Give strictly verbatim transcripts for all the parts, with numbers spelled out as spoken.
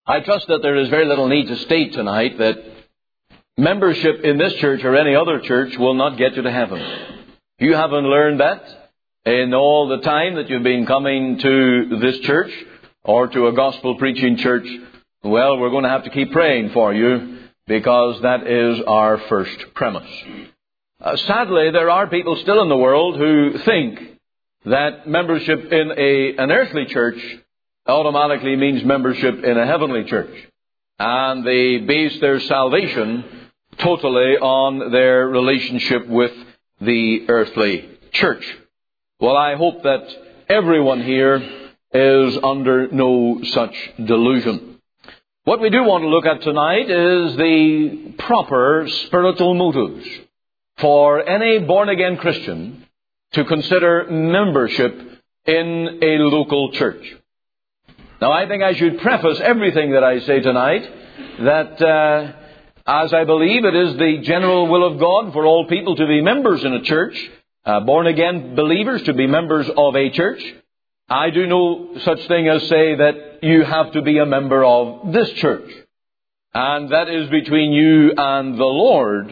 I trust that there is very little need to state tonight that membership in this church or any other church will not get you to heaven. If you haven't learned that in all the time that you've been coming to this church or to a gospel preaching church, well, we're going to have to keep praying for you, because that is our first premise. Uh, sadly, there are people still in the world who think that membership in a, an earthly church automatically means membership in a heavenly church. And they base their salvation totally on their relationship with the earthly church. Well, I hope that everyone here is under no such delusion. What we do want to look at tonight is the proper spiritual motives for any born-again Christian to consider membership in a local church. Now, I think I should preface everything that I say tonight that, uh, as I believe it is the general will of God for all people to be members in a church, uh, born-again believers to be members of a church, I do no such thing as say that you have to be a member of this church. And that is between you and the Lord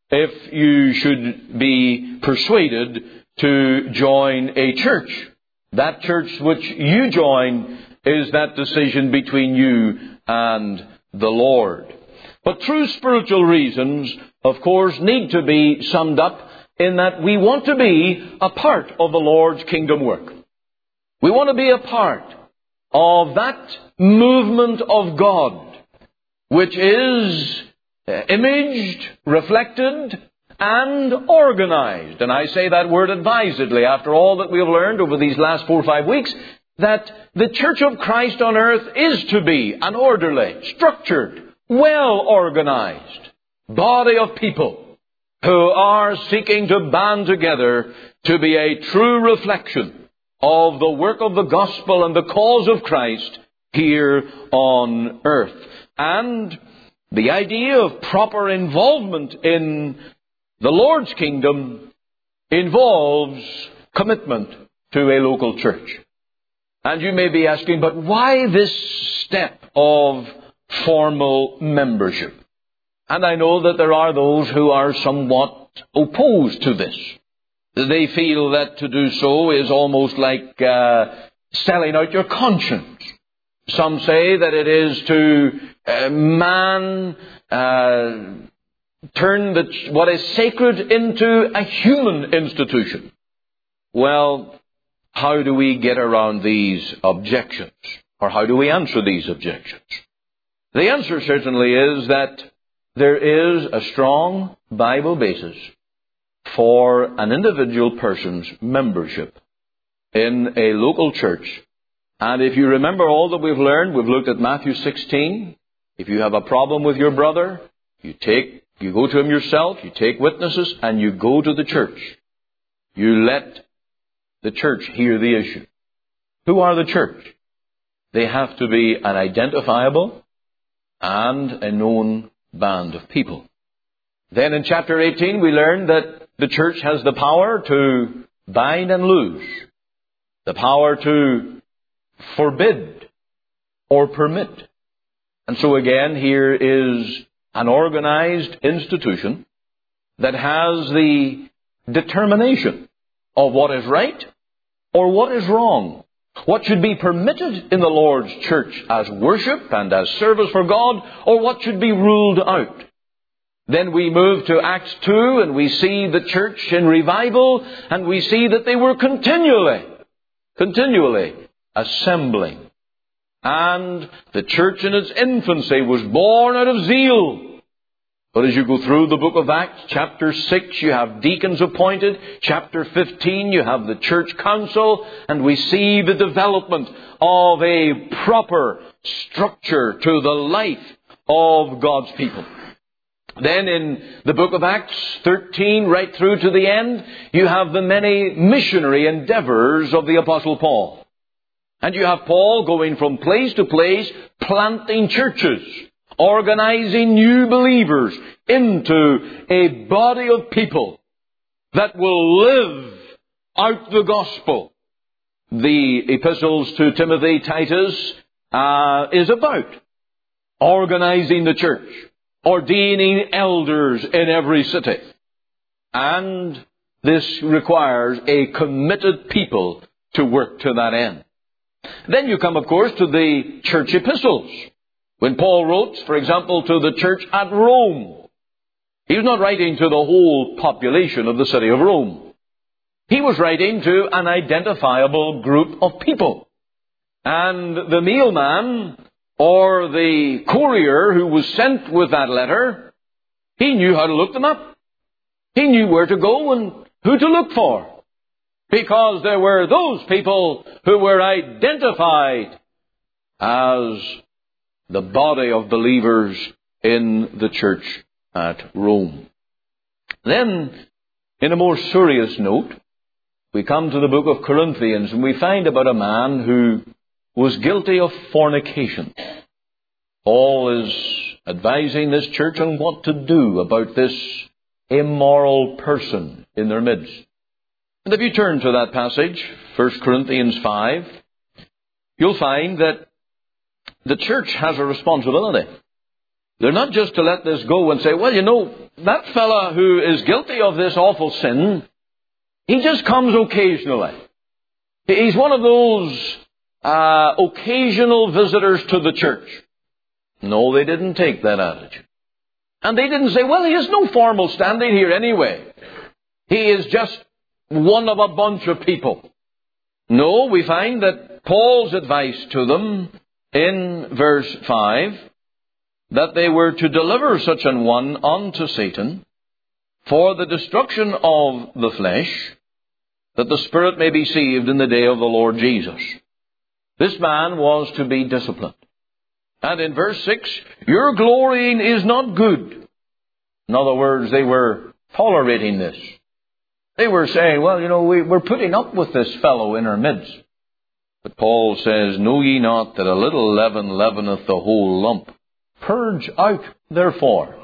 if you should be persuaded to join a church. That church which you join is that decision between you and the Lord. But true spiritual reasons, of course, need to be summed up in that we want to be a part of the Lord's kingdom work. We want to be a part of that movement of God, which is imaged, reflected, and organized. And I say that word advisedly after all that we have learned over these last four or five weeks, that the Church of Christ on earth is to be an orderly, structured, well-organized body of people who are seeking to band together to be a true reflection of the work of the gospel and the cause of Christ here on earth. And the idea of proper involvement in the Lord's kingdom involves commitment to a local church. And you may be asking, but why this step of formal membership? And I know that there are those who are somewhat opposed to this. They feel that to do so is almost like uh, selling out your conscience. Some say that it is to uh, man uh, turn the, what is sacred into a human institution. Well, how do we get around these objections? Or how do we answer these objections? The answer certainly is that there is a strong Bible basis for an individual person's membership in a local church. And if you remember all that we've learned, we've looked at Matthew sixteen. If you have a problem with your brother, you take, you go to him yourself, you take witnesses, and you go to the church. You let the church hear the issue. Who are the church? They have to be an identifiable and a known band of people. Then in chapter eighteen, we learned that the church has the power to bind and loose, the power to forbid or permit. And so again, here is an organized institution that has the determination of what is right or what is wrong, what should be permitted in the Lord's church as worship and as service for God, or what should be ruled out. Then we move to Acts two, and we see the church in revival, and we see that they were continually, continually assembling. And the church in its infancy was born out of zeal. But as you go through the book of Acts, chapter six, you have deacons appointed. Chapter fifteen, you have the church council. And we see the development of a proper structure to the life of God's people. Then in the book of Acts thirteen, right through to the end, you have the many missionary endeavors of the Apostle Paul. And you have Paul going from place to place, planting churches, organizing new believers into a body of people that will live out the gospel. The epistles to Timothy, Titus, uh, is about organizing the church, ordaining elders in every city. And this requires a committed people to work to that end. Then you come, of course, to the church epistles. When Paul wrote, for example, to the church at Rome, he was not writing to the whole population of the city of Rome. He was writing to an identifiable group of people. And the mailman or the courier who was sent with that letter, he knew how to look them up. He knew where to go and who to look for. Because there were those people who were identified as the body of believers in the church at Rome. Then, in a more serious note, we come to the book of Corinthians, and we find about a man who was guilty of fornication. Paul is advising this church on what to do about this immoral person in their midst. And if you turn to that passage, First Corinthians five, you'll find that the church has a responsibility. They're not just to let this go and say, well, you know, that fella who is guilty of this awful sin, he just comes occasionally. He's one of those uh, occasional visitors to the church. No, they didn't take that attitude. And they didn't say, well, he has no formal standing here anyway. He is just one of a bunch of people. No, we find that Paul's advice to them in verse five, that they were to deliver such an one unto Satan for the destruction of the flesh, that the spirit may be saved in the day of the Lord Jesus. This man was to be disciplined. And in verse six, your glorying is not good. In other words, they were tolerating this. They were saying, well, you know, we, we're putting up with this fellow in our midst. But Paul says, know ye not that a little leaven leaveneth the whole lump? Purge out, therefore,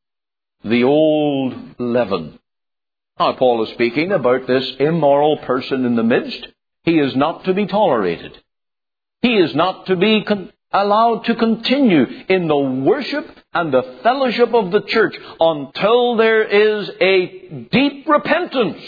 the old leaven. Now, Paul is speaking about this immoral person in the midst. He is not to be tolerated. He is not to be con- allowed to continue in the worship and the fellowship of the church until there is a deep repentance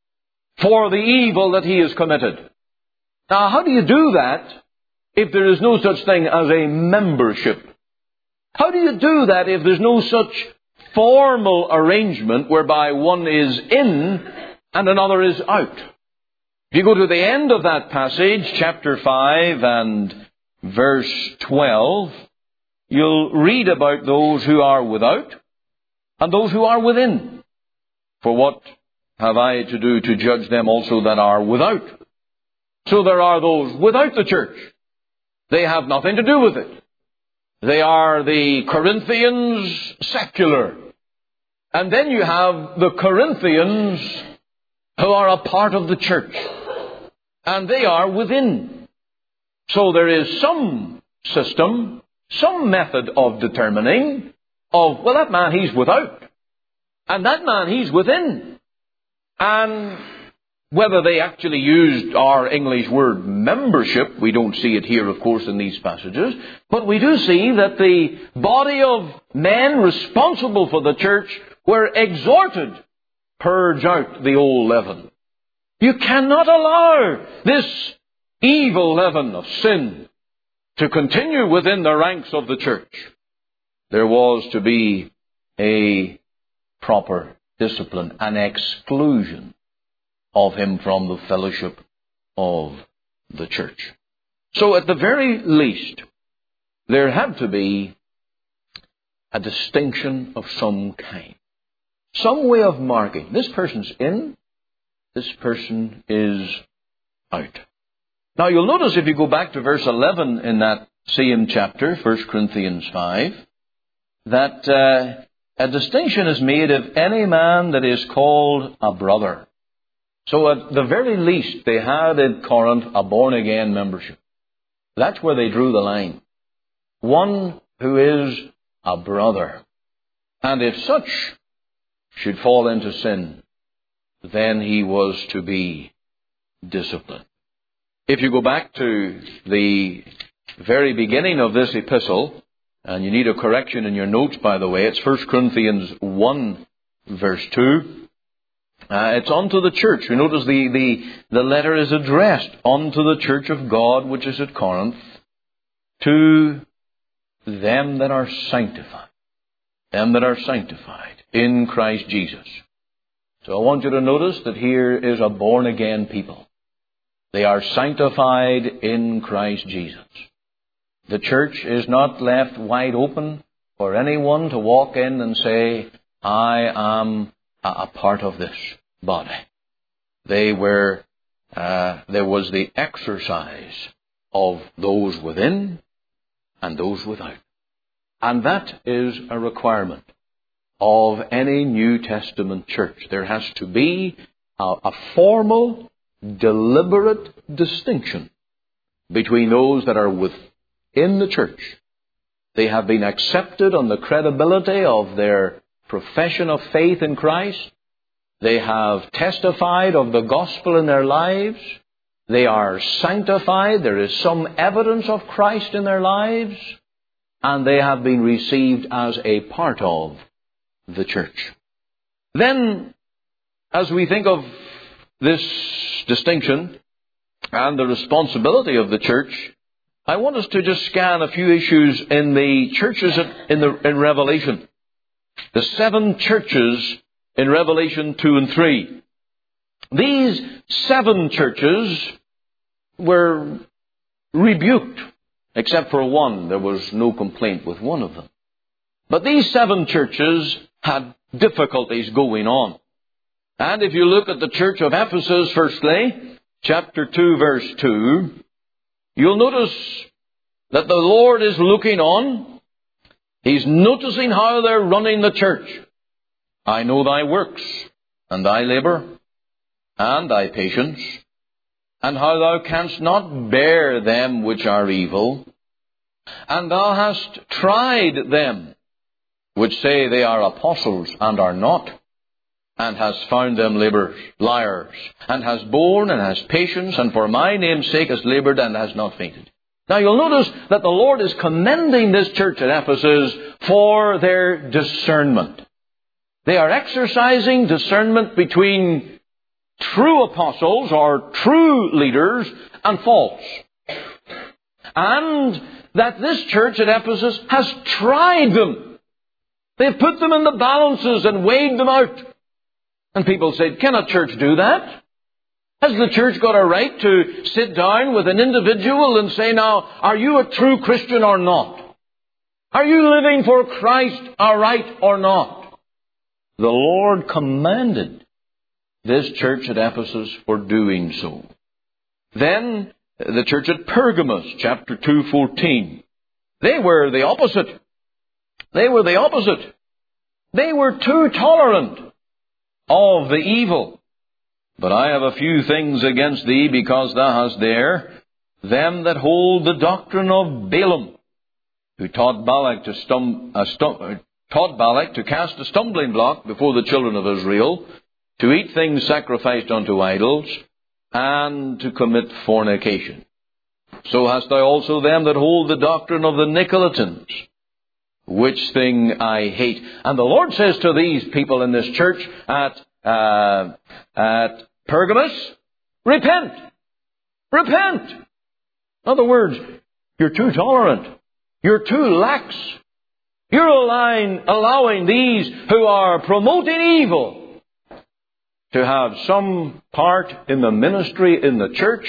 for the evil that he has committed. Now, how do you do that if there is no such thing as a membership? How do you do that if there's no such formal arrangement whereby one is in and another is out? If you go to the end of that passage, chapter five and verse twelve, you'll read about those who are without and those who are within. For what have I to do to judge them also that are without? So there are those without the church. They have nothing to do with it. They are the Corinthians secular. And then you have the Corinthians who are a part of the church. And they are within. So there is some system, some method of determining of, well, that man, he's without. And that man, he's within. And whether they actually used our English word membership, we don't see it here, of course, in these passages. But we do see that the body of men responsible for the church were exhorted, purge out the old leaven. You cannot allow this evil leaven of sin to continue within the ranks of the church. There was to be a proper discipline, an exclusion of him from the fellowship of the church. So at the very least, there had to be a distinction of some kind. Some way of marking. This person's in, this person is out. Now you'll notice if you go back to verse eleven in that same chapter, First Corinthians five, that uh, a distinction is made of any man that is called a brother. So at the very least, they had in Corinth a born-again membership. That's where they drew the line. One who is a brother. And if such should fall into sin, then he was to be disciplined. If you go back to the very beginning of this epistle, And you need a correction in your notes, by the way. It's First Corinthians one, verse two. Uh, it's unto the church. You notice the, the, the letter is addressed unto the church of God, which is at Corinth, to them that are sanctified. Them that are sanctified in Christ Jesus. So I want you to notice that here is a born-again people. They are sanctified in Christ Jesus. The church is not left wide open for anyone to walk in and say, I am a part of this body. They were, uh, there was the exercise of those within and those without. And that is a requirement of any New Testament church. There has to be a, a formal, deliberate distinction between those that are within the church. They have been accepted on the credibility of their profession of faith in Christ. They have testified of the gospel in their lives. They are sanctified. There is some evidence of Christ in their lives. And they have been received as a part of the church. Then, as we think of this distinction and the responsibility of the church, I want us to just scan a few issues in the churches in, the, in Revelation. The seven churches in Revelation two and three. These seven churches were rebuked, except for one. There was no complaint with one of them. But these seven churches had difficulties going on. And if you look at the church of Ephesus, firstly, chapter two, verse two, you'll notice that the Lord is looking on. He's noticing how they're running the church. I know thy works, and thy labour, and thy patience, and how thou canst not bear them which are evil, and thou hast tried them which say they are apostles and are not, and hast found them labourers, liars, and hast borne and hast patience, and for my name's sake hast laboured and hast not fainted. Now you'll notice that the Lord is commending this church at Ephesus for their discernment. They are exercising discernment between true apostles or true leaders and false. And that this church at Ephesus has tried them. They've put them in the balances and weighed them out. And people say, can a church do that? Has the church got a right to sit down with an individual and say, now, are you a true Christian or not? Are you living for Christ aright or not? The Lord commanded this church at Ephesus for doing so. Then, the church at Pergamos, chapter two, fourteen. They were the opposite. They were the opposite. They were too tolerant of the evil. But I have a few things against thee, because thou hast there them that hold the doctrine of Balaam, who taught Balak to stum, uh, stum, taught Balak to cast a stumbling block before the children of Israel, to eat things sacrificed unto idols, and to commit fornication. So hast thou also them that hold the doctrine of the Nicolaitans, which thing I hate. And the Lord says to these people in this church at uh, at Pergamos, repent! Repent! In other words, you're too tolerant. You're too lax. You're allowing, allowing these who are promoting evil to have some part in the ministry in the church,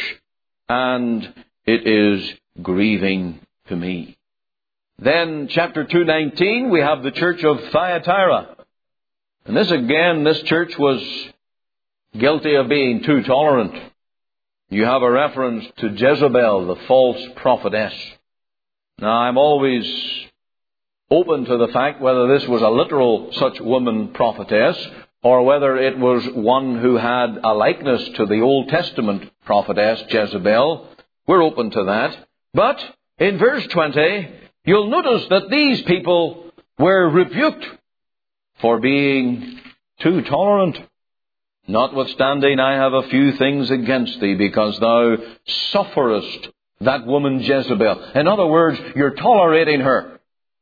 and it is grieving to me. Then, chapter two nineteen, we have the church of Thyatira. And this again, this church was guilty of being too tolerant. You have a reference to Jezebel, the false prophetess. Now, I'm always open to the fact whether this was a literal such woman prophetess, or whether it was one who had a likeness to the Old Testament prophetess Jezebel. We're open to that. But in verse twenty, you'll notice that these people were rebuked for being too tolerant. Notwithstanding, I have a few things against thee, because thou sufferest that woman Jezebel. In other words, you're tolerating her.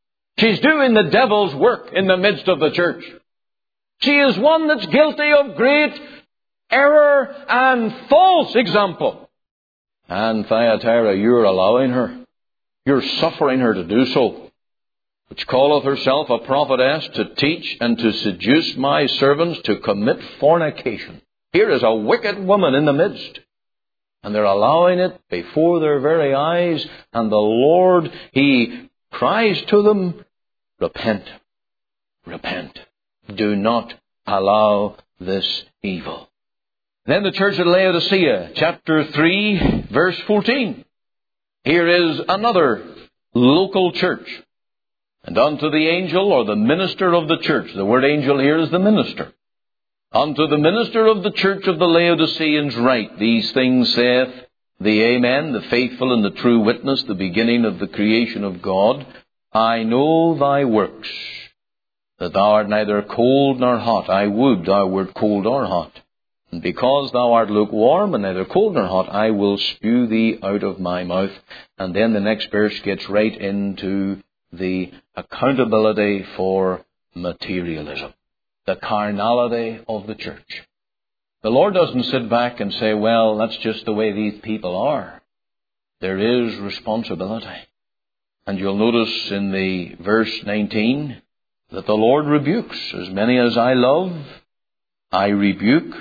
She's doing the devil's work in the midst of the church. She is one that's guilty of great error and false example. And Thyatira, you're allowing her. You're suffering her to do so. Which calleth herself a prophetess, to teach and to seduce my servants to commit fornication. Here is a wicked woman in the midst. And they're allowing it before their very eyes. And the Lord, He cries to them, repent, repent. Do not allow this evil. Then the church at Laodicea, chapter three, verse fourteen. Here is another local church. And unto the angel, or the minister of the church, the word angel here is the minister. Unto the minister of the church of the Laodiceans write, these things saith the Amen, the faithful and the true witness, the beginning of the creation of God. I know thy works, that thou art neither cold nor hot. I would thou wert cold or hot. And because thou art lukewarm and neither cold nor hot, I will spew thee out of my mouth. And then the next verse gets right into the accountability for materialism, the carnality of the church. The Lord doesn't sit back and say, well, that's just the way these people are. There is responsibility. And you'll notice in the verse nineteen that the Lord rebukes. As many as I love, I rebuke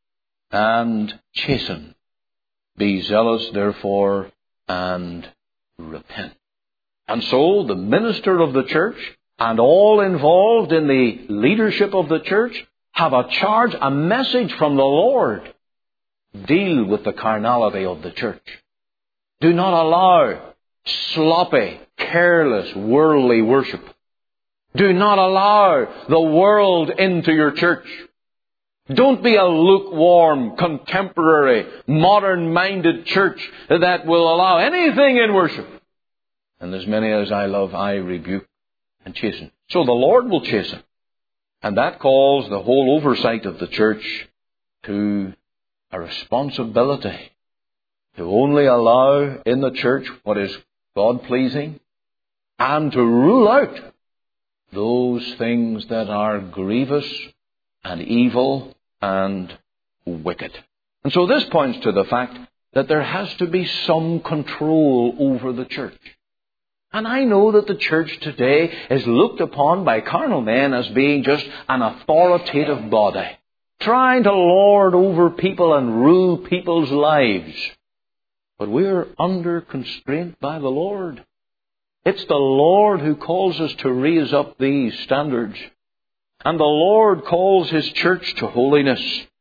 and chasten. Be zealous, therefore, and repent. And so the minister of the church and all involved in the leadership of the church have a charge, a message from the Lord. Deal with the carnality of the church. Do not allow sloppy, careless, worldly worship. Do not allow the world into your church. Don't be a lukewarm, contemporary, modern-minded church that will allow anything in worship. And as many as I love, I rebuke and chasten. So the Lord will chasten. And that calls the whole oversight of the church to a responsibility to only allow in the church what is God-pleasing and to rule out those things that are grievous and evil and wicked. And so this points to the fact that there has to be some control over the church. And I know that the church today is looked upon by carnal men as being just an authoritative body, trying to lord over people and rule people's lives. But we're under constraint by the Lord. It's the Lord who calls us to raise up these standards. And the Lord calls His church to holiness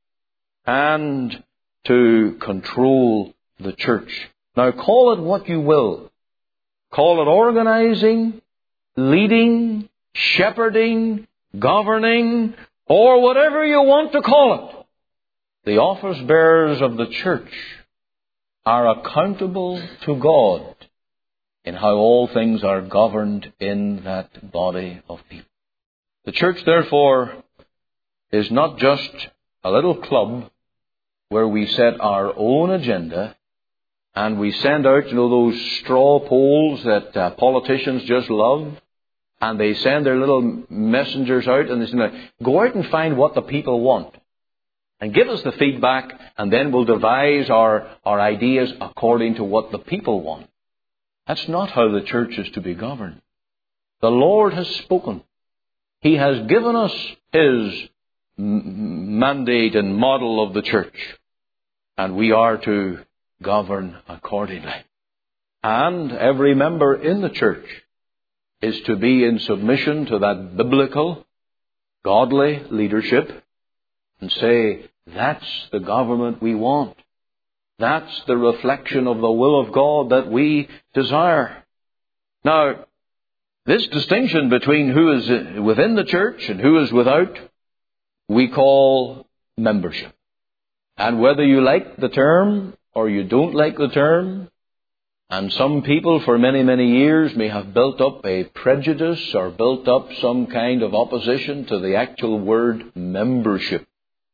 and to control the church. Now call it what you will. Call it organizing, leading, shepherding, governing, or whatever you want to call it. The office bearers of the church are accountable to God in how all things are governed in that body of people. The church, therefore, is not just a little club where we set our own agenda and we send out, you know, those straw polls that uh, politicians just love, and they send their little messengers out and they say, go out and find what the people want and give us the feedback, and then we'll devise our, our ideas according to what the people want. That's not how the church is to be governed. The Lord has spoken. He has given us His m- mandate and model of the church, and we are to govern accordingly. And every member in the church is to be in submission to that biblical, godly leadership and say, that's the government we want. That's the reflection of the will of God that we desire. Now, this distinction between who is within the church and who is without, we call membership. And whether you like the term or you don't like the term, and some people for many, many years may have built up a prejudice or built up some kind of opposition to the actual word membership.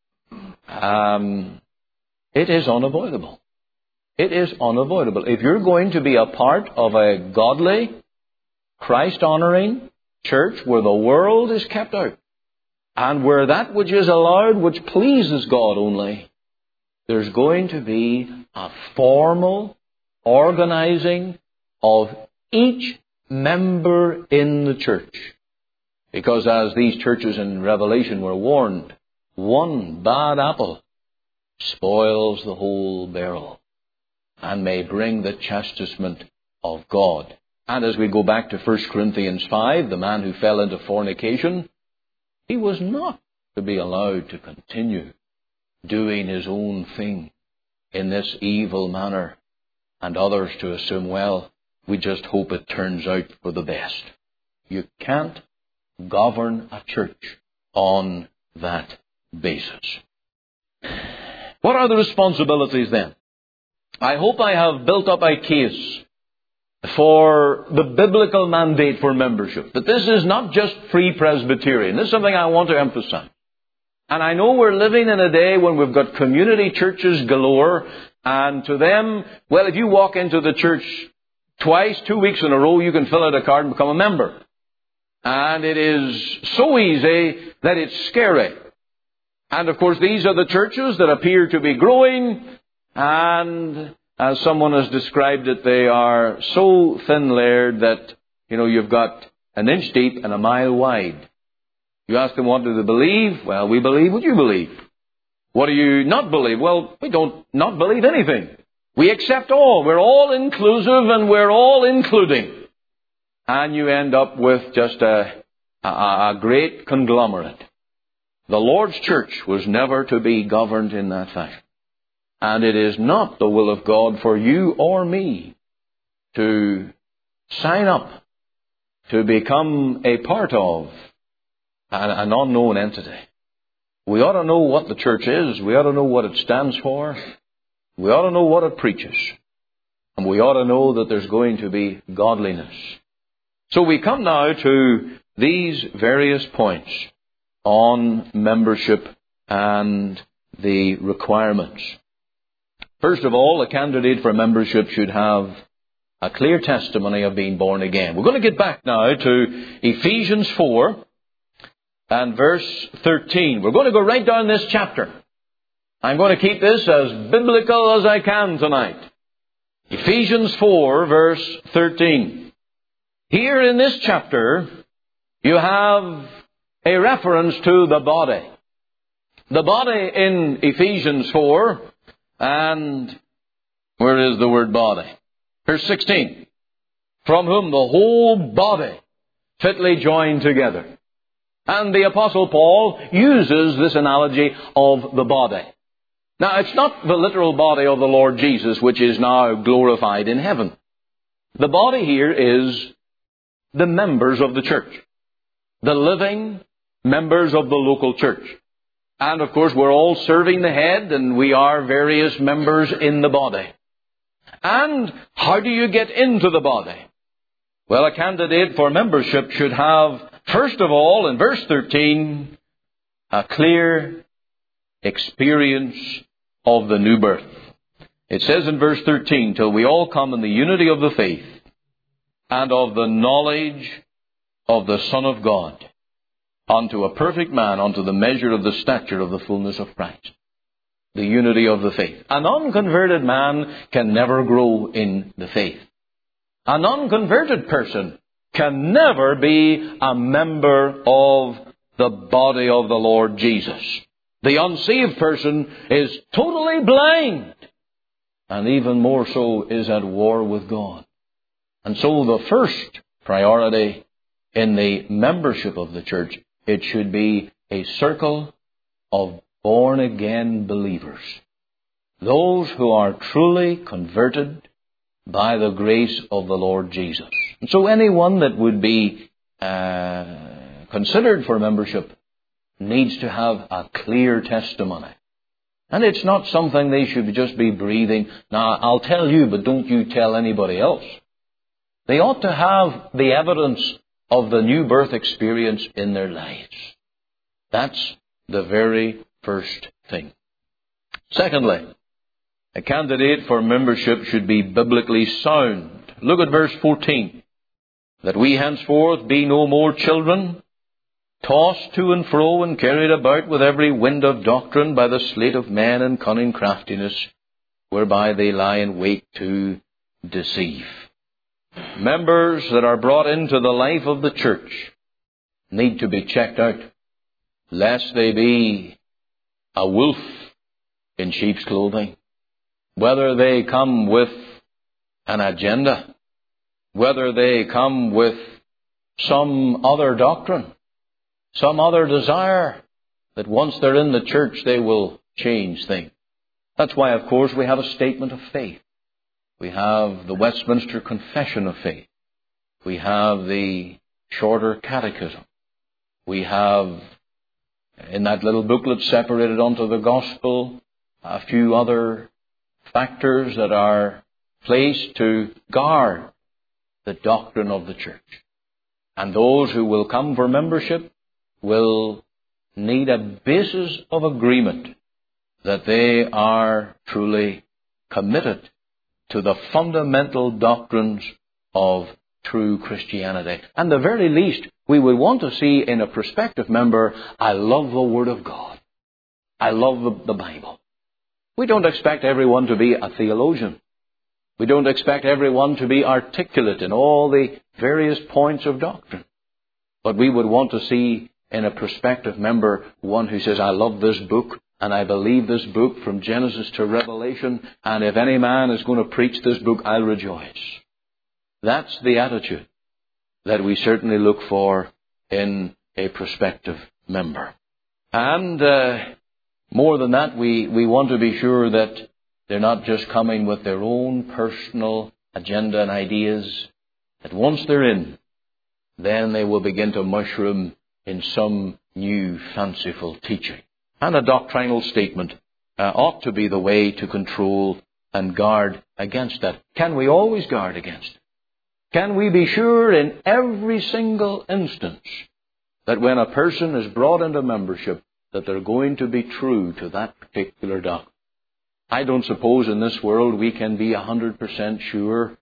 Um, it is unavoidable. It is unavoidable. If you're going to be a part of a godly, Christ-honoring, church where the world is kept out, and where that which is allowed, which pleases God only, there's going to be a formal organizing of each member in the church. Because as these churches in Revelation were warned, one bad apple spoils the whole barrel and may bring the chastisement of God. And as we go back to First Corinthians five, the man who fell into fornication, he was not to be allowed to continue doing his own thing in this evil manner, and others to assume, well, we just hope it turns out for the best. You can't govern a church on that basis. What are the responsibilities then? I hope I have built up a case for the biblical mandate for membership. That this is not just free Presbyterian. This is something I want to emphasize. And I know we're living in a day when we've got community churches galore, and to them, well, if you walk into the church twice, two weeks in a row, you can fill out a card and become a member. And it is so easy that it's scary. And of course, these are the churches that appear to be growing, and as someone has described it, they are so thin-layered that, you know, you've got an inch deep and a mile wide. You ask them, what do they believe? Well, we believe what you believe. What do you not believe? Well, we don't not believe anything. We accept all. We're all inclusive and we're all including. And you end up with just a, a, a great conglomerate. The Lord's church was never to be governed in that fashion. And it is not the will of God for you or me to sign up to become a part of an, an unknown entity. We ought to know what the church is. We ought to know what it stands for. We ought to know what it preaches. And we ought to know that there's going to be godliness. So we come now to these various points on membership and the requirements. First of all, a candidate for membership should have a clear testimony of being born again. We're going to get back now to Ephesians four and verse thirteen. We're going to go right down this chapter. I'm going to keep this as biblical as I can tonight. Ephesians four, verse thirteen. Here in this chapter, you have a reference to the body. The body in Ephesians four, and where is the word body? Verse sixteen. From whom the whole body fitly joined together. And the Apostle Paul uses this analogy of the body. Now, it's not the literal body of the Lord Jesus, which is now glorified in heaven. The body here is the members of the church. The living members of the local church. And of course, we're all serving the head, and we are various members in the body. And how do you get into the body? Well, a candidate for membership should have, first of all, in verse thirteen, a clear experience of the new birth. It says in verse thirteen, till we all come in the unity of the faith and of the knowledge of the Son of God, unto a perfect man, unto the measure of the stature of the fullness of Christ. The unity of the faith. An unconverted man can never grow in the faith. An unconverted person can never be a member of the body of the Lord Jesus. The unsaved person is totally blind, and even more so is at war with God. And so the first priority in the membership of the church, it should be a circle of born-again believers. Those who are truly converted by the grace of the Lord Jesus. And so anyone that would be uh, considered for membership needs to have a clear testimony. And it's not something they should just be breathing, now I'll tell you, but don't you tell anybody else. They ought to have the evidence of the new birth experience in their lives. That's the very first thing. Secondly, a candidate for membership should be biblically sound. Look at verse fourteen. that we henceforth be no more children, tossed to and fro and carried about with every wind of doctrine by the sleight of men and cunning craftiness, whereby they lie in wait to deceive. Members that are brought into the life of the church need to be checked out, lest they be a wolf in sheep's clothing. Whether they come with an agenda, whether they come with some other doctrine, some other desire, that once they're in the church they will change things. That's why, of course, we have a statement of faith. We have the Westminster Confession of Faith. We have the Shorter Catechism. We have, in that little booklet separated onto the Gospel, a few other factors that are placed to guard the doctrine of the church. And those who will come for membership will need a basis of agreement that they are truly committed to the fundamental doctrines of true Christianity. And the very least, we would want to see in a prospective member, I love the Word of God. I love the, the Bible. We don't expect everyone to be a theologian. We don't expect everyone to be articulate in all the various points of doctrine. But we would want to see in a prospective member one who says, I love this book and I believe this book from Genesis to Revelation, and if any man is going to preach this book, I'll rejoice. That's the attitude that we certainly look for in a prospective member. And uh, more than that, we, we want to be sure that they're not just coming with their own personal agenda and ideas, that once they're in, then they will begin to mushroom in some new fanciful teaching. And a doctrinal statement uh, ought to be the way to control and guard against that. Can we always guard against it? Can we be sure in every single instance that when a person is brought into membership that they're going to be true to that particular doctrine? I don't suppose in this world we can be one hundred percent sure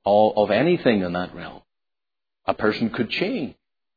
of anything in that realm. A person could change.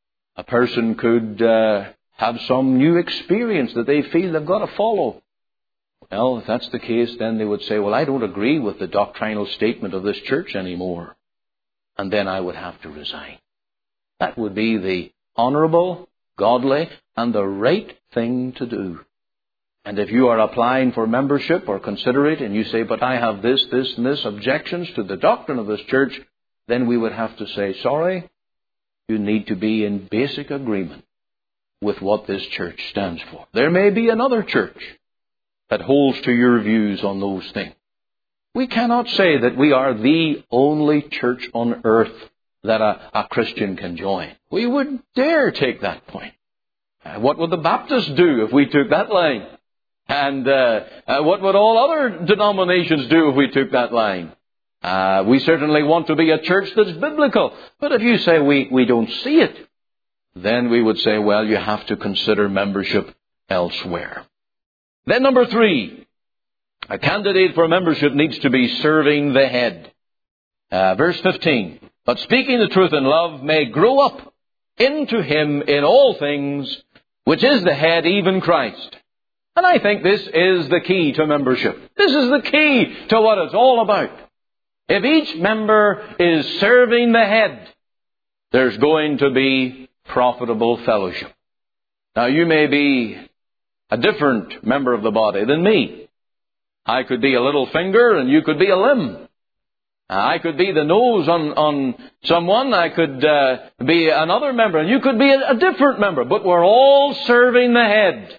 A person could uh, have some new experience that they feel they've got to follow. Well, if that's the case, then they would say, well, I don't agree with the doctrinal statement of this church anymore. And then I would have to resign. That would be the honourable, godly, and the right thing to do. And if you are applying for membership or consider it, and you say, but I have this, this, and this objections to the doctrine of this church, then we would have to say, sorry, you need to be in basic agreement with what this church stands for. There may be another church that holds to your views on those things. We cannot say that we are the only church on earth that a, a Christian can join. We wouldn't dare take that point. Uh, what would the Baptists do if we took that line? And uh, uh, what would all other denominations do if we took that line? Uh, we certainly want to be a church that's biblical. But if you say we, we don't see it, then we would say, well, you have to consider membership elsewhere. Then number three, a candidate for membership needs to be serving the head. Uh, verse fifteen, but speaking the truth in love may grow up into him in all things, which is the head, even Christ. And I think this is the key to membership. This is the key to what it's all about. If each member is serving the head, there's going to be profitable fellowship. Now, you may be a different member of the body than me. I could be a little finger and you could be a limb. I could be the nose on, on someone. I could uh, be another member and you could be a, a different member. But we're all serving the head.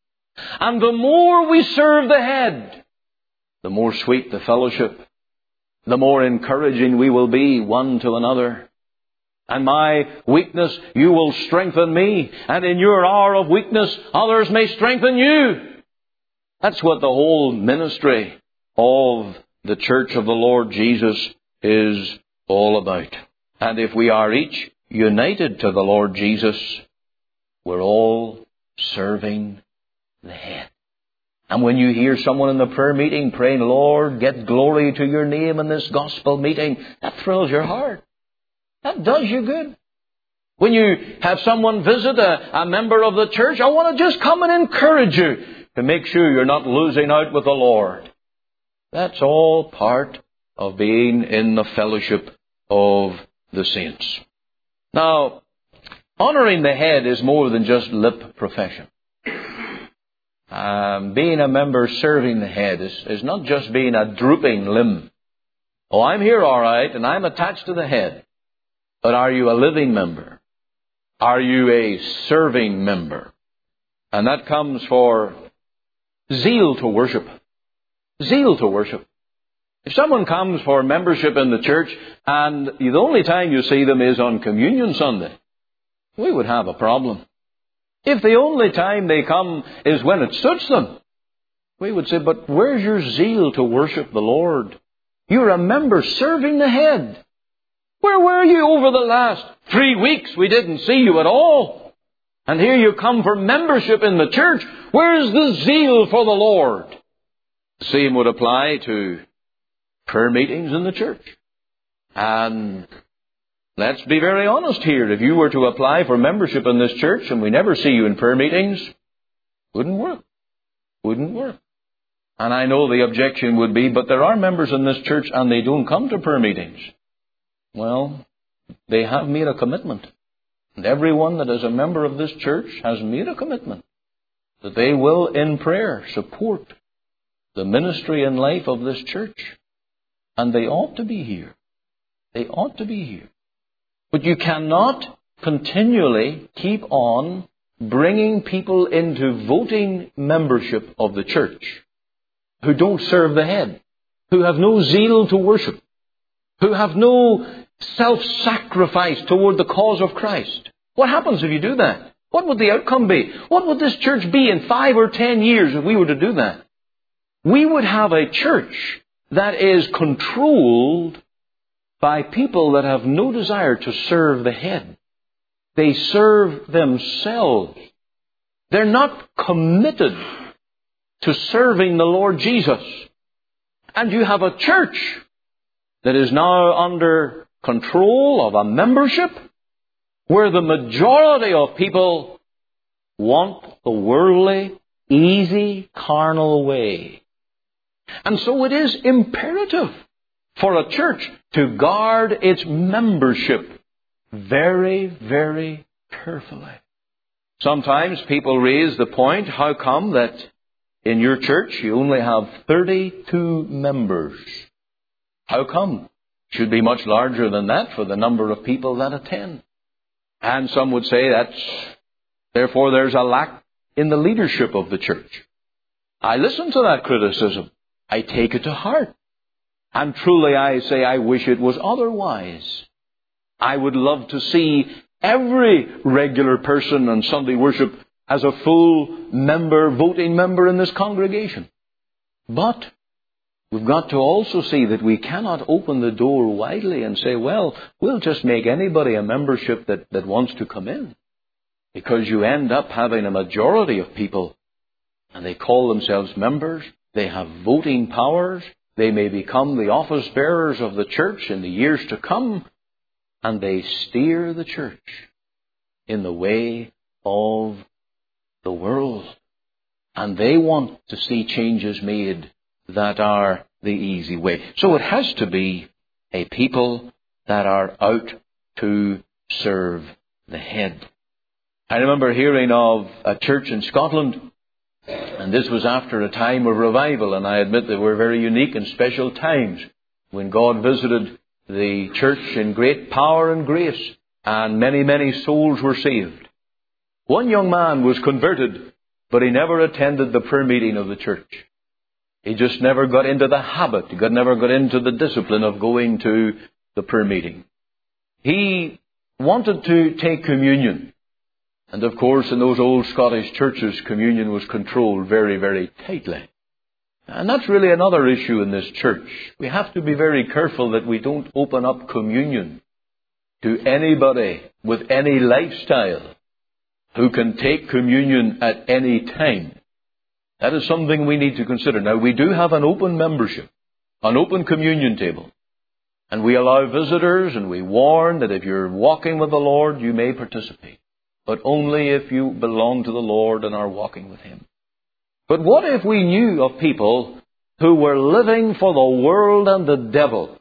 And the more we serve the head, the more sweet the fellowship, the more encouraging we will be one to another. And my weakness, you will strengthen me. And in your hour of weakness, others may strengthen you. That's what the whole ministry of the Church of the Lord Jesus is all about. And if we are each united to the Lord Jesus, we're all serving the head. And when you hear someone in the prayer meeting praying, Lord, get glory to your name in this gospel meeting, that thrills your heart. That does you good. When you have someone visit a, a member of the church, I want to just come and encourage you to make sure you're not losing out with the Lord. That's all part of being in the fellowship of the saints. Now, honoring the head is more than just lip profession. Um, being a member serving the head is, is not just being a drooping limb. Oh, I'm here all right, and I'm attached to the head. But are you a living member? Are you a serving member? And that comes for zeal to worship. Zeal to worship. If someone comes for membership in the church and the only time you see them is on Communion Sunday, we would have a problem. If the only time they come is when it suits them, we would say, but where's your zeal to worship the Lord? You're a member serving the head. Where were you over the last three weeks? We didn't see you at all. And here you come for membership in the church. Where's the zeal for the Lord? The same would apply to prayer meetings in the church. And let's be very honest here. If you were to apply for membership in this church and we never see you in prayer meetings, wouldn't work. Wouldn't work. And I know the objection would be, but there are members in this church and they don't come to prayer meetings. Well, they have made a commitment. And everyone that is a member of this church has made a commitment that they will, in prayer, support the ministry and life of this church. And they ought to be here. They ought to be here. But you cannot continually keep on bringing people into voting membership of the church who don't serve the head, who have no zeal to worship, who have no self-sacrifice toward the cause of Christ. What happens if you do that? What would the outcome be? What would this church be in five or ten years if we were to do that? We would have a church that is controlled by people that have no desire to serve the head. They serve themselves. They're not committed to serving the Lord Jesus. And you have a church that is now under control of a membership where the majority of people want the worldly, easy, carnal way. And so it is imperative for a church to guard its membership very, very carefully. Sometimes people raise the point, how come that in your church you only have thirty-two members? How come? It should be much larger than that for the number of people that attend. And some would say that's, therefore there's a lack in the leadership of the church. I listen to that criticism. I take it to heart. And truly I say I wish it was otherwise. I would love to see every regular person on Sunday worship as a full member, voting member in this congregation. But we've got to also see that we cannot open the door widely and say, well, we'll just make anybody a membership that, that wants to come in. Because you end up having a majority of people, and they call themselves members, they have voting powers, they may become the office bearers of the church in the years to come, and they steer the church in the way of the world. And they want to see changes made that are the easy way. So it has to be a people that are out to serve the head. I remember hearing of a church in Scotland, and this was after a time of revival, and I admit they were very unique and special times when God visited the church in great power and grace, and many, many souls were saved. One young man was converted, but he never attended the prayer meeting of the church. He just never got into the habit, he got, never got into the discipline of going to the prayer meeting. He wanted to take communion. And of course, in those old Scottish churches, communion was controlled very, very tightly. And that's really another issue in this church. We have to be very careful that we don't open up communion to anybody with any lifestyle who can take communion at any time. That is something we need to consider. Now, we do have an open membership, an open communion table. And we allow visitors, and we warn that if you're walking with the Lord, you may participate. But only if you belong to the Lord and are walking with Him. But what if we knew of people who were living for the world and the devil,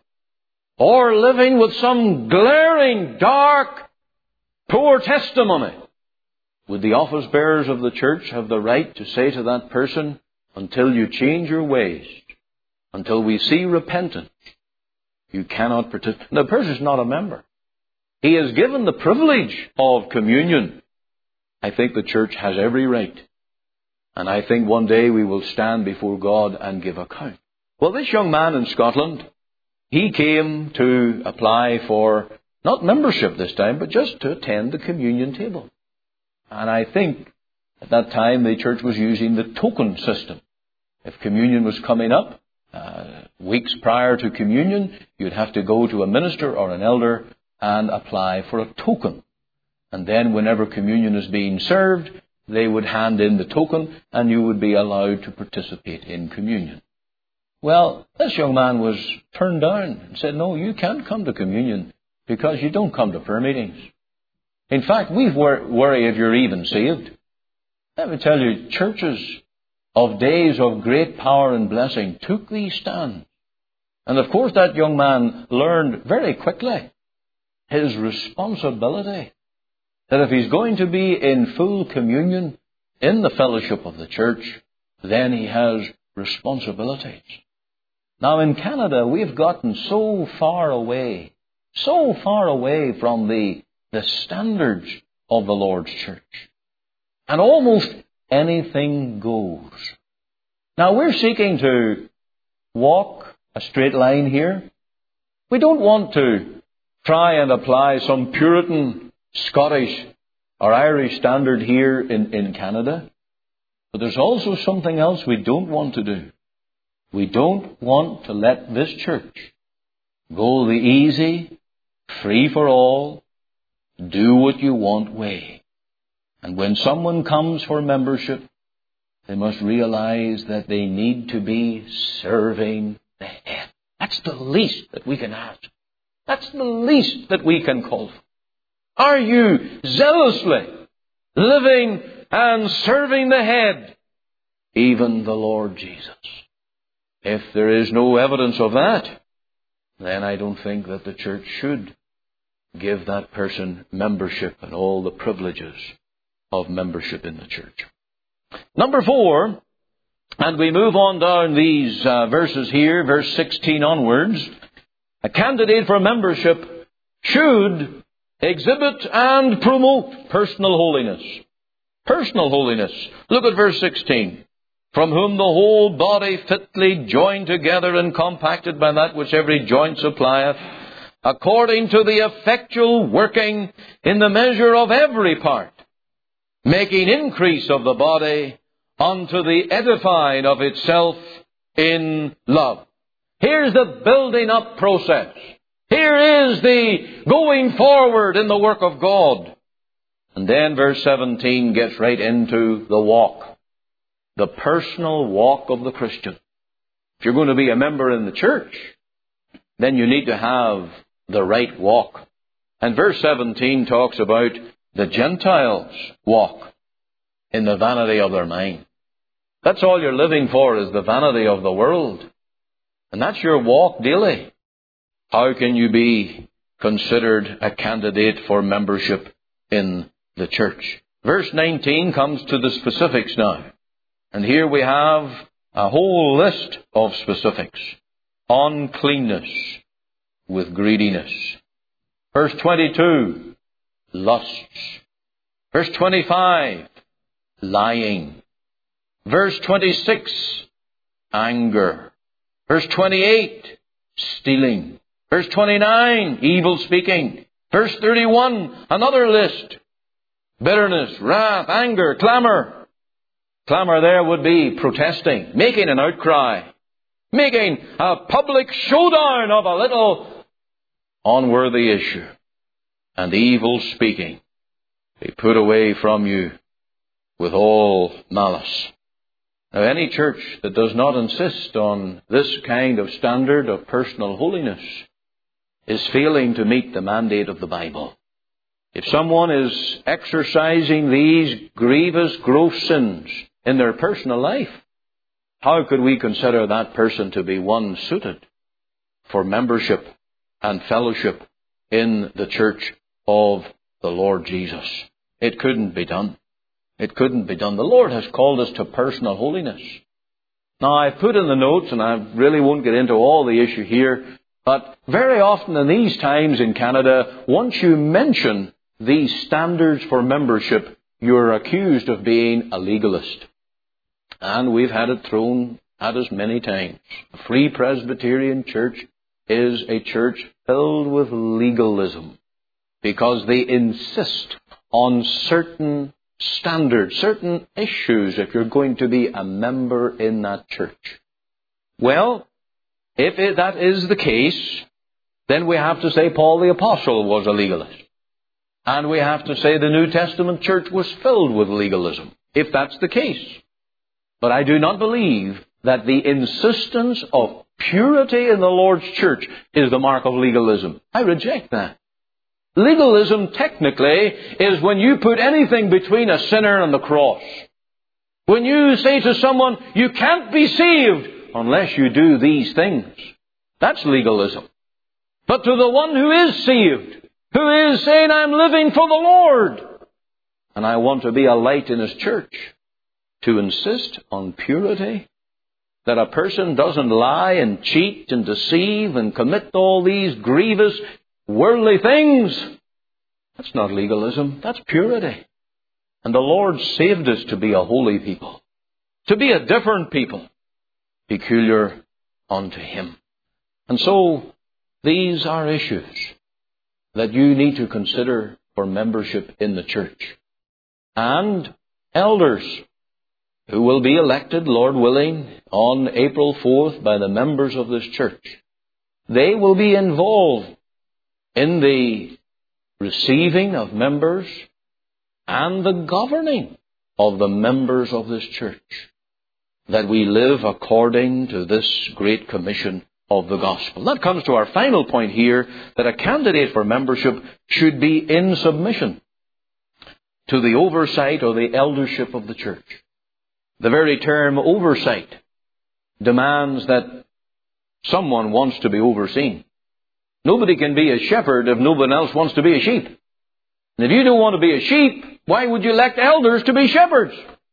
or living with some glaring, dark, poor testimony? Would the office bearers of the church have the right to say to that person, until you change your ways, until we see repentance, you cannot participate? The person is not a member. He is given the privilege of communion. I think the church has every right. And I think one day we will stand before God and give account. Well, this young man in Scotland, he came to apply for, not membership this time, but just to attend the communion table. And I think at that time the church was using the token system. If communion was coming up, uh, weeks prior to communion, you'd have to go to a minister or an elder and apply for a token. And then whenever communion is being served, they would hand in the token and you would be allowed to participate in communion. Well, this young man was turned down and said, no, you can't come to communion because you don't come to prayer meetings. In fact, we worry if you're even saved. Let me tell you, churches of days of great power and blessing took these stands. And of course that young man learned very quickly his responsibility, that if he's going to be in full communion in the fellowship of the church, then he has responsibilities. Now in Canada, we've gotten so far away, so far away from the, the standards of the Lord's church. And almost anything goes. Now we're seeking to walk a straight line here. We don't want to try and apply some Puritan Scottish or Irish standard here in, in Canada. But there's also something else we don't want to do. We don't want to let this church go the easy, free for all, do what you want way. And when someone comes for membership, they must realize that they need to be serving the head. That's the least that we can ask. That's the least that we can call for. Are you zealously living and serving the head, even the Lord Jesus? If there is no evidence of that, then I don't think that the church should give that person membership and all the privileges of membership in the church. Number four, and we move on down these uh, verses here, verse sixteen onwards. A candidate for membership should exhibit and promote personal holiness. Personal holiness. Look at verse sixteen. From whom the whole body fitly joined together and compacted by that which every joint supplieth, according to the effectual working in the measure of every part, making increase of the body unto the edifying of itself in love. Here's the building up process. Here is the going forward in the work of God. And then verse seventeen gets right into the walk. The personal walk of the Christian. If you're going to be a member in the church, then you need to have the right walk. And verse seventeen talks about the Gentiles' walk in the vanity of their mind. That's all you're living for, is the vanity of the world. And that's your walk daily. How can you be considered a candidate for membership in the church? Verse nineteen comes to the specifics now. And here we have a whole list of specifics. Uncleanness with greediness. Verse twenty-two, lusts. Verse twenty-five, lying. Verse twenty-six, anger. Verse twenty-eight, stealing. Verse twenty-nine, evil speaking. Verse thirty-one, another list. Bitterness, wrath, anger, clamour. Clamour there would be protesting, making an outcry, making a public showdown of a little unworthy issue. And evil speaking, be put away from you with all malice. Now, any church that does not insist on this kind of standard of personal holiness is failing to meet the mandate of the Bible. If someone is exercising these grievous, gross sins in their personal life, how could we consider that person to be one suited for membership and fellowship in the church of the Lord Jesus? It couldn't be done. It couldn't be done. The Lord has called us to personal holiness. Now, I've put in the notes, and I really won't get into all the issue here, but very often in these times in Canada, once you mention these standards for membership, you're accused of being a legalist. And we've had it thrown at us many times. A Free Presbyterian Church is a church filled with legalism because they insist on certain standards, certain issues if you're going to be a member in that church. Well, if it, that is the case, then we have to say Paul the Apostle was a legalist. And we have to say the New Testament church was filled with legalism, if that's the case. But I do not believe that the insistence of purity in the Lord's church is the mark of legalism. I reject that. Legalism, technically, is when you put anything between a sinner and the cross. When you say to someone, you can't be saved unless you do these things. That's legalism. But to the one who is saved, who is saying, I'm living for the Lord, and I want to be a light in His church, to insist on purity, that a person doesn't lie and cheat and deceive and commit all these grievous worldly things, that's not legalism, that's purity. And the Lord saved us to be a holy people, to be a different people, peculiar unto Him. And so, these are issues that you need to consider for membership in the church. And elders who will be elected, Lord willing, on April fourth by the members of this church, they will be involved in the receiving of members and the governing of the members of this church, that we live according to this great commission of the gospel. That comes to our final point here, that a candidate for membership should be in submission to the oversight or the eldership of the church. The very term oversight demands that someone wants to be overseen. Nobody can be a shepherd if no one else wants to be a sheep. And if you don't want to be a sheep, why would you elect elders to be shepherds?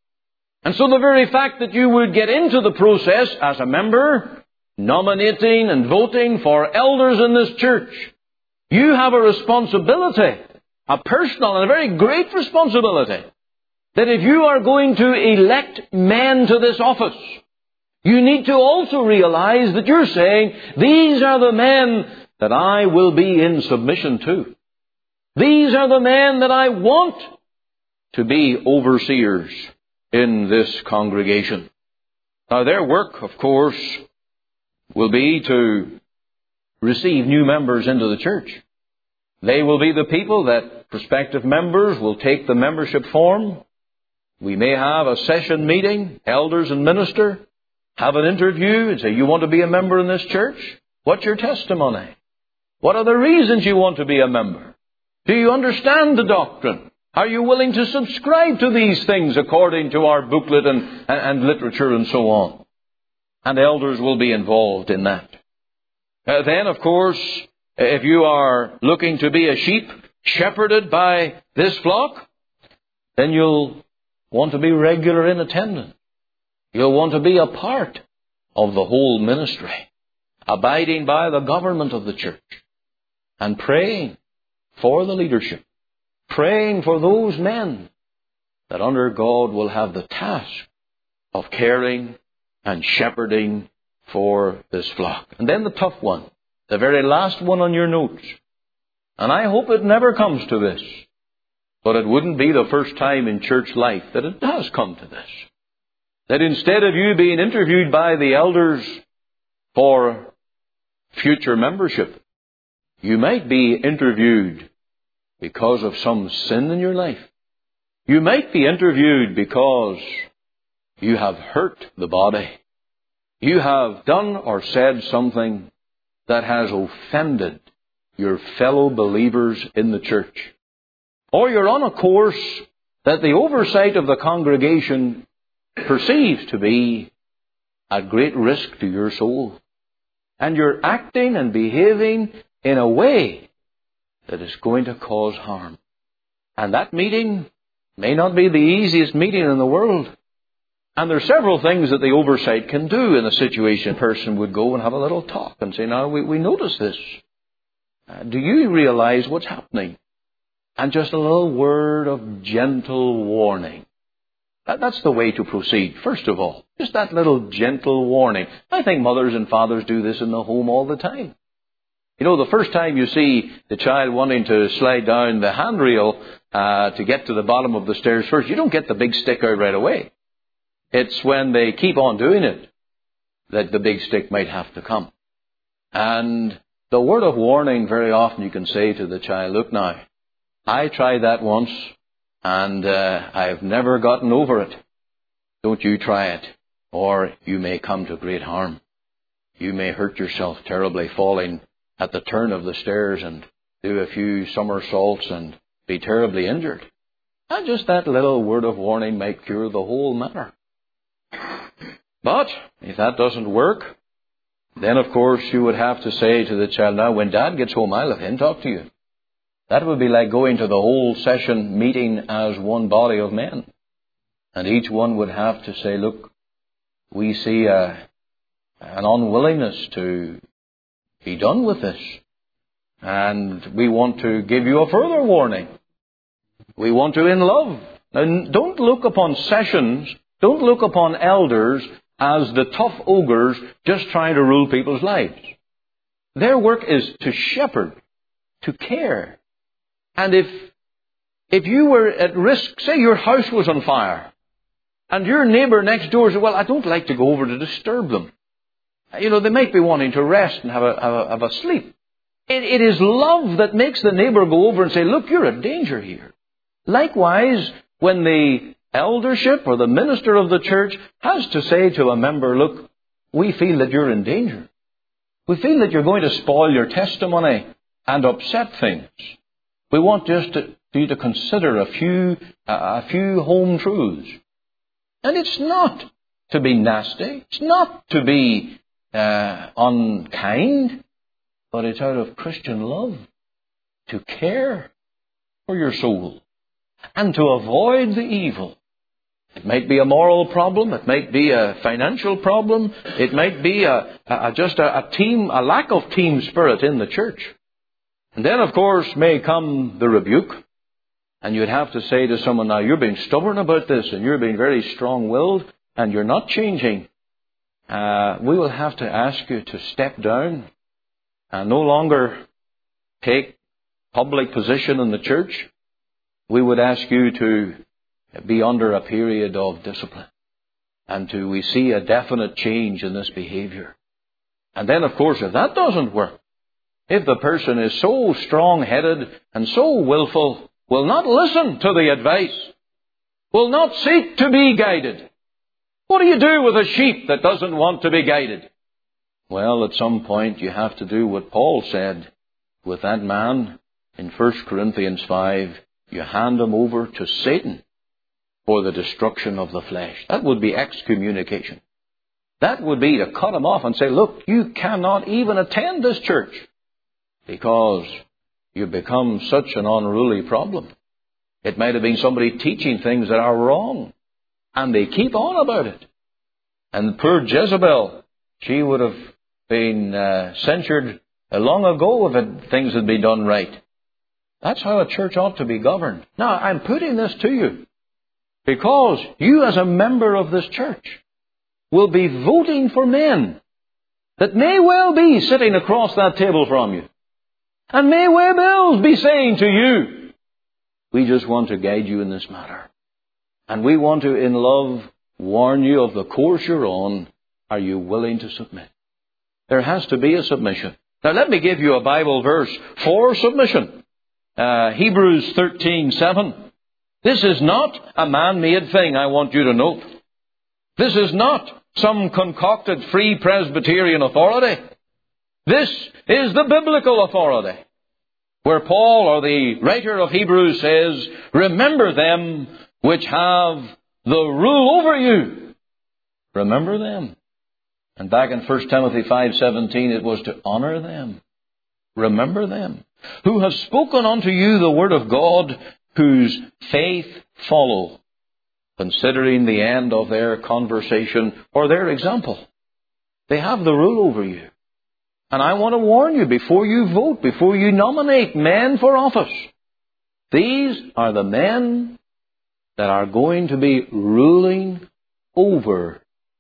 And so the very fact that you would get into the process as a member, nominating and voting for elders in this church, you have a responsibility, a personal and a very great responsibility, that if you are going to elect men to this office, you need to also realize that you're saying, these are the men that I will be in submission to. These are the men that I want to be overseers in this congregation. Now, their work, of course, will be to receive new members into the church. They will be the people that prospective members will take the membership form. We may have a session meeting, elders and minister, have an interview and say, you want to be a member in this church? What's your testimony? What are the reasons you want to be a member? Do you understand the doctrine? Are you willing to subscribe to these things according to our booklet and, and, and literature and so on? And elders will be involved in that. Uh, then, of course, if you are looking to be a sheep shepherded by this flock, then you'll want to be regular in attendance. You'll want to be a part of the whole ministry, abiding by the government of the church, and praying for the leadership, praying for those men that under God will have the task of caring and shepherding for this flock. And then the tough one, the very last one on your notes. And I hope it never comes to this, but it wouldn't be the first time in church life that it does come to this. That instead of you being interviewed by the elders for future membership, you might be interviewed because of some sin in your life. You might be interviewed because you have hurt the body. You have done or said something that has offended your fellow believers in the church. Or you're on a course that the oversight of the congregation perceives to be at great risk to your soul. And you're acting and behaving in a way that is going to cause harm. And that meeting may not be the easiest meeting in the world. And there are several things that the oversight can do in a situation. A person would go and have a little talk and say, now, we, we notice this. Uh, do you realize what's happening? And just a little word of gentle warning. That, that's the way to proceed, first of all. Just that little gentle warning. I think mothers and fathers do this in the home all the time. You know, the first time you see the child wanting to slide down the handrail uh, to get to the bottom of the stairs first, you don't get the big stick out right away. It's when they keep on doing it that the big stick might have to come. And the word of warning, very often you can say to the child, look now, I tried that once and uh, I've never gotten over it. Don't you try it, or you may come to great harm. You may hurt yourself terribly falling at the turn of the stairs and do a few somersaults and be terribly injured. And just that little word of warning might cure the whole matter. But if that doesn't work, then of course you would have to say to the child, now when Dad gets home, I'll have him talk to you. That would be like going to the whole session meeting as one body of men. And each one would have to say, look, we see a, an unwillingness to be done with this. And we want to give you a further warning. We want to in love. Now, don't look upon sessions, don't look upon elders as the tough ogres just trying to rule people's lives. Their work is to shepherd, to care. And if if you were at risk, say your house was on fire, and your neighbour next door said, well, I don't like to go over to disturb them. You know, they might be wanting to rest and have a, have a, have a sleep. It, it is love that makes the neighbour go over and say, look, you're in danger here. Likewise, when the eldership or the minister of the church has to say to a member, look, we feel that you're in danger. We feel that you're going to spoil your testimony and upset things. We want just to, for you to consider a few, uh, a few home truths. And it's not to be nasty. It's not to be uh, unkind. But it's out of Christian love to care for your soul and to avoid the evil. It might be a moral problem. It might be a financial problem. It might be a, a, just a, a team, a lack of team spirit in the church. And then, of course, may come the rebuke. And you'd have to say to someone, now, you're being stubborn about this and you're being very strong-willed and you're not changing. Uh, we will have to ask you to step down and no longer take public position in the church. We would ask you to be under a period of discipline. And to we see a definite change in this behavior. And then, of course, if that doesn't work, if the person is so strong-headed and so willful, will not listen to the advice, will not seek to be guided. What do you do with a sheep that doesn't want to be guided? Well, at some point you have to do what Paul said with that man in First Corinthians five. You hand him over to Satan for the destruction of the flesh. That would be excommunication. That would be to cut him off and say, look, you cannot even attend this church because you've become such an unruly problem. It might have been somebody teaching things that are wrong, and they keep on about it. And poor Jezebel, she would have been uh, censured long ago if it, things had been done right. That's how a church ought to be governed. Now, I'm putting this to you because you as a member of this church will be voting for men that may well be sitting across that table from you and may well be saying to you, we just want to guide you in this matter. And we want to, in love, warn you of the course you're on. Are you willing to submit? There has to be a submission. Now, let me give you a Bible verse for submission. Uh, Hebrews thirteen seven. This is not a man-made thing, I want you to note. This is not some concocted free Presbyterian authority. This is the biblical authority. where Paul, or the writer of Hebrews, says, remember them which have the rule over you. Remember them. And back in First Timothy five seventeen, it was to honor them. Remember them. Who have spoken unto you the word of God, whose faith follow, considering the end of their conversation or their example. They have the rule over you. And I want to warn you, before you vote, before you nominate men for office, these are the men that are going to be ruling over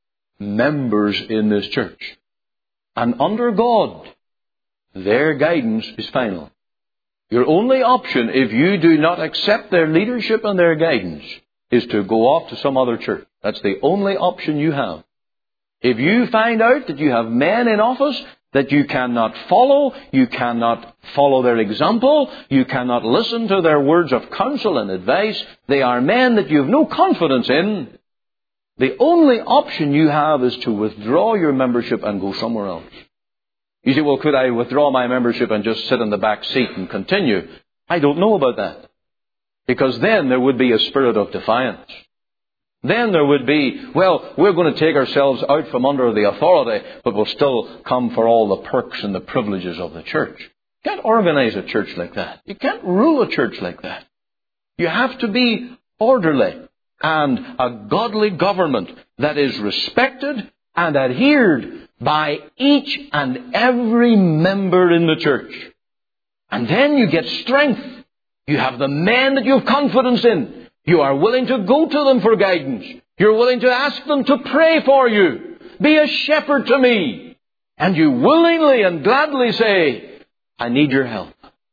members in this church. And under God, their guidance is final. Your only option, if you do not accept their leadership and their guidance, is to go off to some other church. That's the only option you have. If you find out that you have men in office that you cannot follow, you cannot follow their example, you cannot listen to their words of counsel and advice, they are men that you have no confidence in, the only option you have is to withdraw your membership and go somewhere else. You say, well, could I withdraw my membership and just sit in the back seat and continue? I don't know about that. Because then there would be a spirit of defiance. Then there would be, well, we're going to take ourselves out from under the authority, but we'll still come for all the perks and the privileges of the church. You can't organize a church like that. You can't rule a church like that. You have to be orderly and a godly government that is respected and adhered by each and every member in the church. And then you get strength. You have the men that you have confidence in. You are willing to go to them for guidance. You're willing to ask them to pray for you. Be a shepherd to me. And you willingly and gladly say, I need your help.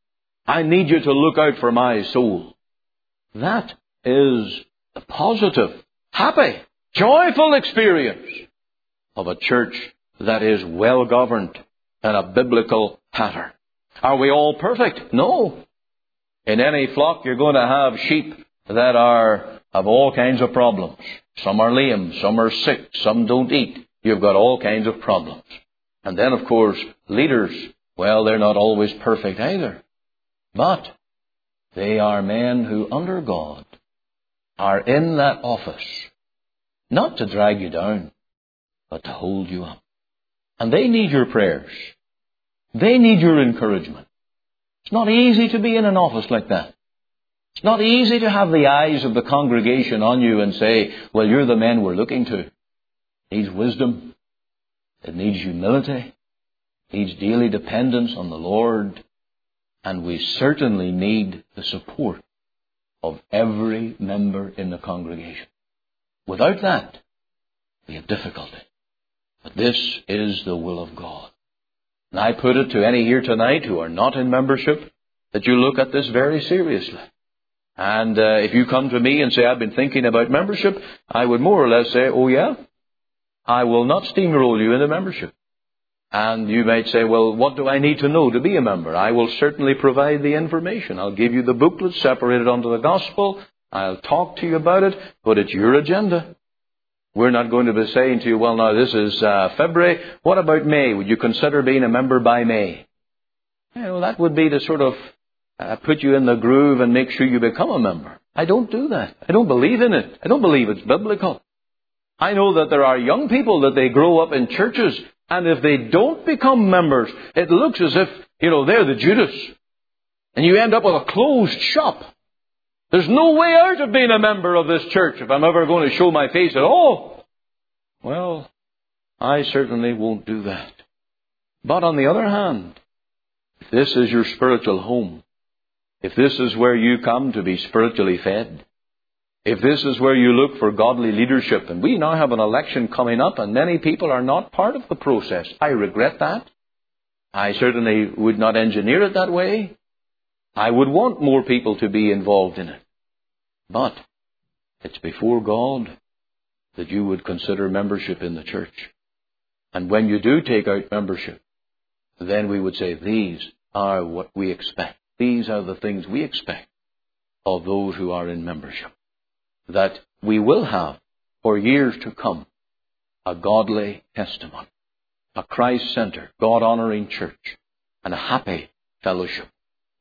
I need you to look out for my soul. That is the positive, happy, joyful experience of a church that is well governed in a biblical pattern. Are we all perfect? No. In any flock, you're going to have sheep that are of all kinds of problems. Some are lame, some are sick, some don't eat. You've got all kinds of problems. And then, of course, leaders, well, they're not always perfect either. But they are men who, under God, are in that office, not to drag you down, but to hold you up. And they need your prayers. They need your encouragement. It's not easy to be in an office like that. It's not easy to have the eyes of the congregation on you and say, well, you're the men we're looking to. It needs wisdom. It needs humility. It needs daily dependence on the Lord. And we certainly need the support of every member in the congregation. Without that, we have difficulty. But this is the will of God. And I put it to any here tonight who are not in membership, that you look at this very seriously. And uh, if you come to me and say, I've been thinking about membership, I would more or less say, oh yeah, I will not steamroll you into membership. And you might say, well, what do I need to know to be a member? I will certainly provide the information. I'll give you the booklet separated onto the gospel. I'll talk to you about it, but it's your agenda. We're not going to be saying to you, well, now this is uh, February. What about May? Would you consider being a member by May? You know, that would be to sort of uh, put you in the groove and make sure you become a member. I don't do that. I don't believe in it. I don't believe it's biblical. I know that there are young people that they grow up in churches, and if they don't become members, it looks as if, you know, they're the Judas. And you end up with a closed shop. There's no way out of being a member of this church if I'm ever going to show my face at all. Well, I certainly won't do that. But on the other hand, if this is your spiritual home, if this is where you come to be spiritually fed, if this is where you look for godly leadership, and we now have an election coming up and many people are not part of the process. I regret that. I certainly would not engineer it that way. I would want more people to be involved in it. But it's before God that you would consider membership in the church. And when you do take out membership, then we would say, these are what we expect. These are the things we expect of those who are in membership. That we will have, for years to come, a godly testimony, a Christ-centered, God-honoring church, and a happy fellowship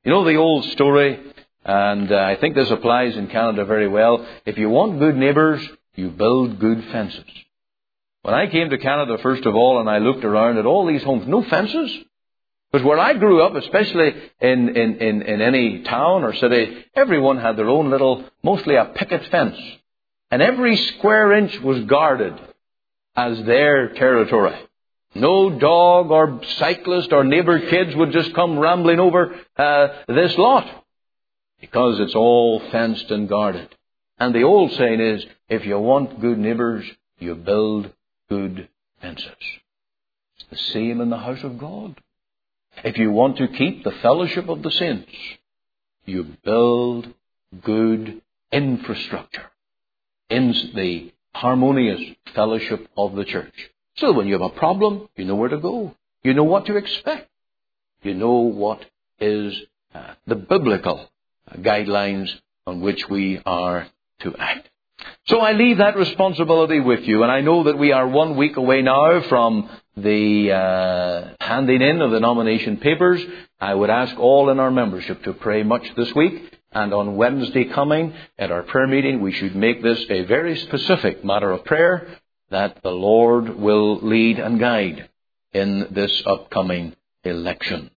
You know the old story, and uh, I think this applies in Canada very well. If you want good neighbours, you build good fences. When I came to Canada, first of all, and I looked around at all these homes, no fences. Because where I grew up, especially in, in, in, in any town or city, everyone had their own little, mostly a picket fence. And every square inch was guarded as their territory. No dog or cyclist or neighbour kids would just come rambling over uh, this lot. Because it's all fenced and guarded. And the old saying is, if you want good neighbours, you build good fences. It's the same in the house of God. If you want to keep the fellowship of the saints, you build good infrastructure in the harmonious fellowship of the church. So when you have a problem, you know where to go. You know what to expect. You know what is uh, the biblical guidelines on which we are to act. So I leave that responsibility with you, and I know that we are one week away now from the uh, handing in of the nomination papers. I would ask all in our membership to pray much this week, and on Wednesday coming at our prayer meeting we should make this a very specific matter of prayer that the Lord will lead and guide in this upcoming election.